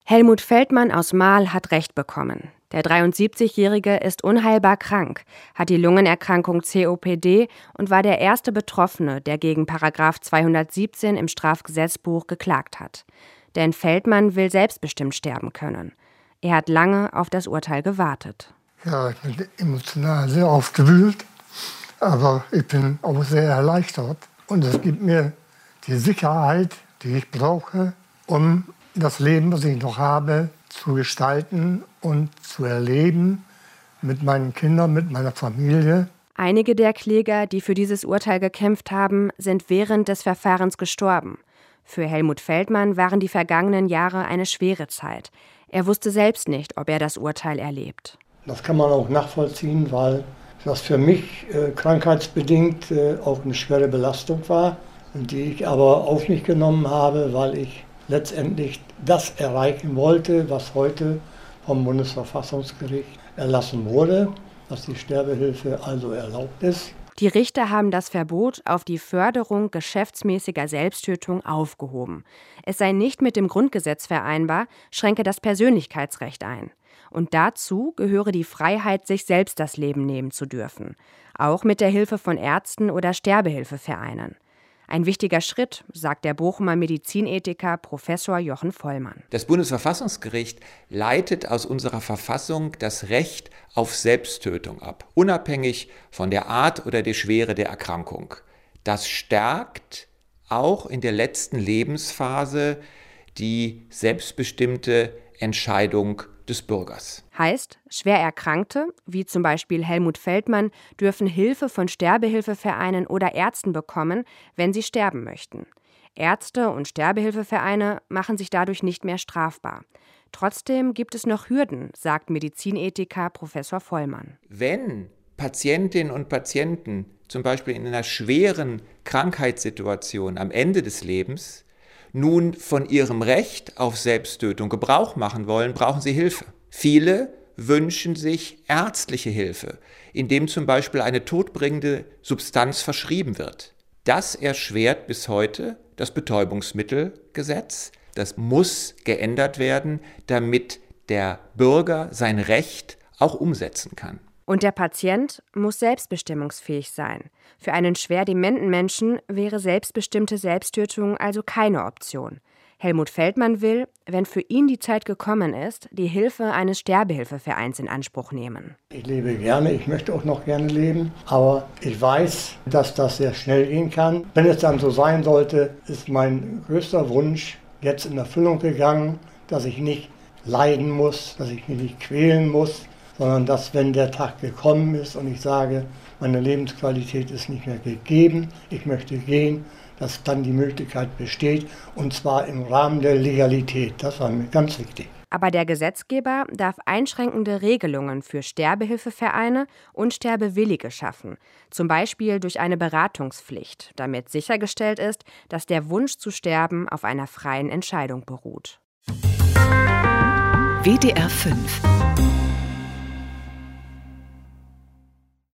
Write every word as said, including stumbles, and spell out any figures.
Helmut Feldmann aus Marl hat Recht bekommen. Der dreiundsiebzigjährige ist unheilbar krank, hat die Lungenerkrankung C O P D und war der erste Betroffene, der gegen Paragraph zweihundertsiebzehn im Strafgesetzbuch geklagt hat. Denn Feldmann will selbstbestimmt sterben können. Er hat lange auf das Urteil gewartet. Ja, ich bin emotional sehr aufgewühlt, aber ich bin auch sehr erleichtert. Und es gibt mir die Sicherheit, die ich brauche, um das Leben, was ich noch habe, zu gestalten und zu erleben mit meinen Kindern, mit meiner Familie. Einige der Kläger, die für dieses Urteil gekämpft haben, sind während des Verfahrens gestorben. Für Helmut Feldmann waren die vergangenen Jahre eine schwere Zeit. Er wusste selbst nicht, ob er das Urteil erlebt. Das kann man auch nachvollziehen, weil das für mich äh, krankheitsbedingt äh, auch eine schwere Belastung war, die ich aber auf mich genommen habe, weil ich letztendlich das erreichen wollte, was heute vom Bundesverfassungsgericht erlassen wurde, dass die Sterbehilfe also erlaubt ist. Die Richter haben das Verbot auf die Förderung geschäftsmäßiger Selbsttötung aufgehoben. Es sei nicht mit dem Grundgesetz vereinbar, schränke das Persönlichkeitsrecht ein. Und dazu gehöre die Freiheit, sich selbst das Leben nehmen zu dürfen. Auch mit der Hilfe von Ärzten oder Sterbehilfevereinen. Ein wichtiger Schritt, sagt der Bochumer Medizinethiker Professor Jochen Vollmann. Das Bundesverfassungsgericht leitet aus unserer Verfassung das Recht auf Selbsttötung ab, unabhängig von der Art oder der Schwere der Erkrankung. Das stärkt auch in der letzten Lebensphase die selbstbestimmte Entscheidung des Bürgers. Heißt, schwer Erkrankte, wie zum Beispiel Helmut Feldmann, dürfen Hilfe von Sterbehilfevereinen oder Ärzten bekommen, wenn sie sterben möchten. Ärzte und Sterbehilfevereine machen sich dadurch nicht mehr strafbar. Trotzdem gibt es noch Hürden, sagt Medizinethiker Professor Vollmann. Wenn Patientinnen und Patienten zum Beispiel in einer schweren Krankheitssituation am Ende des Lebens nun von ihrem Recht auf Selbsttötung Gebrauch machen wollen, brauchen sie Hilfe. Viele wünschen sich ärztliche Hilfe, indem zum Beispiel eine todbringende Substanz verschrieben wird. Das erschwert bis heute das Betäubungsmittelgesetz. Das muss geändert werden, damit der Bürger sein Recht auch umsetzen kann. Und der Patient muss selbstbestimmungsfähig sein. Für einen schwer dementen Menschen wäre selbstbestimmte Selbsttötung also keine Option. Helmut Feldmann will, wenn für ihn die Zeit gekommen ist, die Hilfe eines Sterbehilfevereins in Anspruch nehmen. Ich lebe gerne, ich möchte auch noch gerne leben, aber ich weiß, dass das sehr schnell gehen kann. Wenn es dann so sein sollte, ist mein größter Wunsch jetzt in Erfüllung gegangen, dass ich nicht leiden muss, dass ich mich nicht quälen muss, sondern dass, wenn der Tag gekommen ist und ich sage, meine Lebensqualität ist nicht mehr gegeben, ich möchte gehen, dass dann die Möglichkeit besteht, und zwar im Rahmen der Legalität. Das war mir ganz wichtig. Aber der Gesetzgeber darf einschränkende Regelungen für Sterbehilfevereine und Sterbewillige schaffen, zum Beispiel durch eine Beratungspflicht, damit sichergestellt ist, dass der Wunsch zu sterben auf einer freien Entscheidung beruht. W D R fünf